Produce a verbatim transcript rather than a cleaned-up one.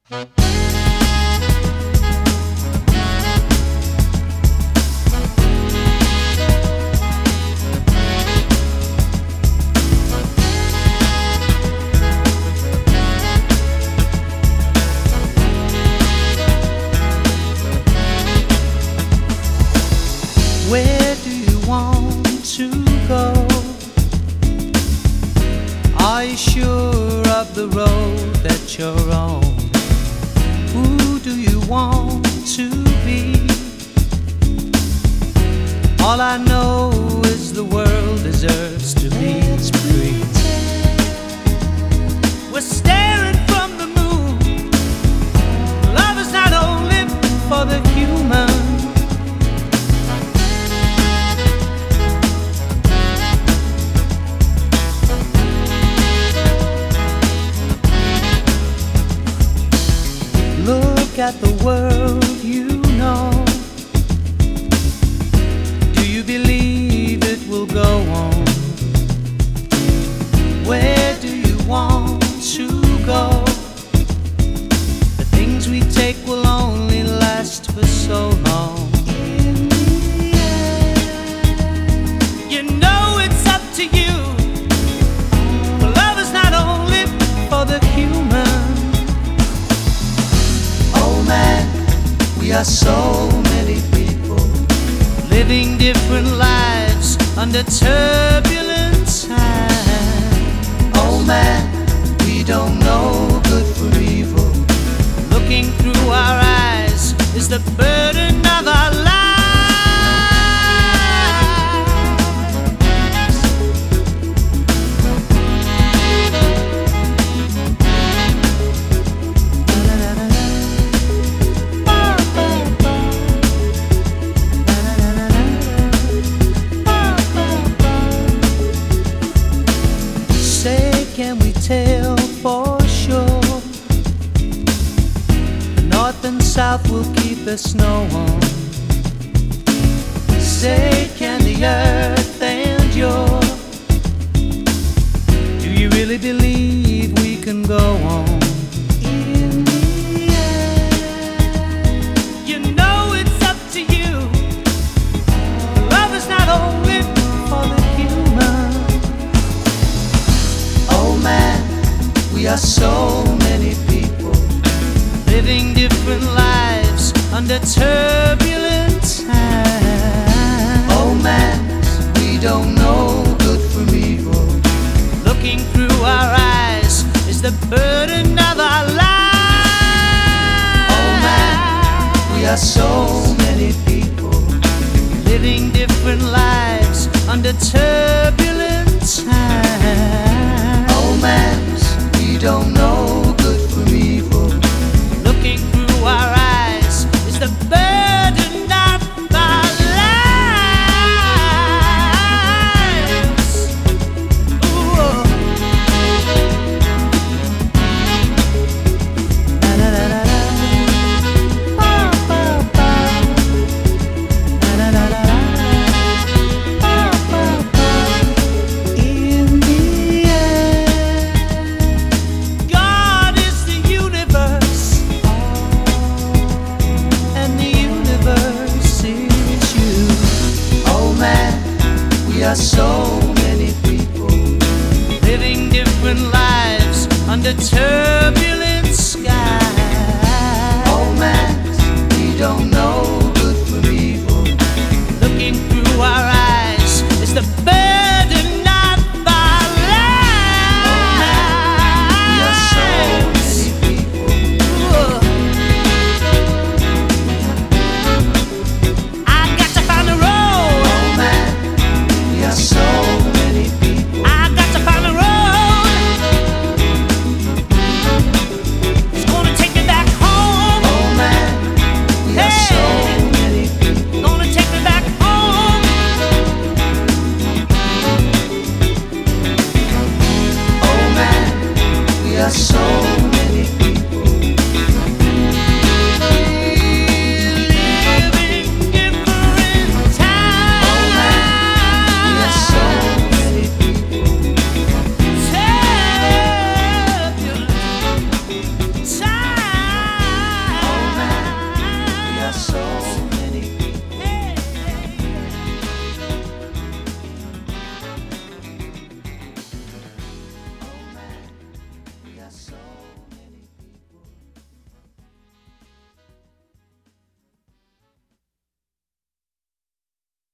Where do you want to go? Are you sure of the road that you're on? Who do you want to be? All I know is the world deserves to be free. We're staring from the moon. Love is not only for the human. Look at the world you know. Do you believe it will go on? Where do you want to go? The things we take will only last for so long. You know it's up to you. Love is not only for the human. We are so many people living different lives under turbulent times. Oh man, we don't know good from evil. Looking through our eyes is the burden of our lives. Can we tell for sure the north and south will keep the snow on? Say, can the earth endure? Do you really believe we can go on? In the end, you know it's up to you. Love is not only for the human. We are so many people living different lives under turbulent times. Oh man, we don't know good from evil. Looking through our eyes is the burden of our lives. Oh man, we are so many people living different lives under turbulent times. Oh man, we don't know